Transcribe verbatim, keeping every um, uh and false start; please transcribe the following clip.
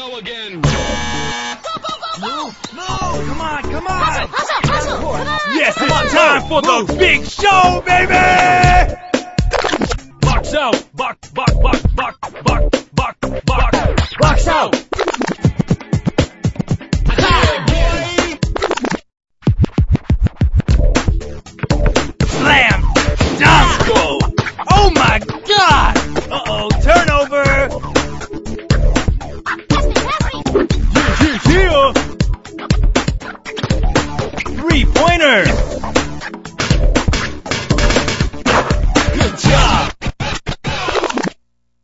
go again. Go, go, go, go! Move, move! Come on, come on! Hustle, hustle, hustle! Come on! Yes, it's time for the big show, baby! Box out. Box, box, box, box, box, box, box. Box out!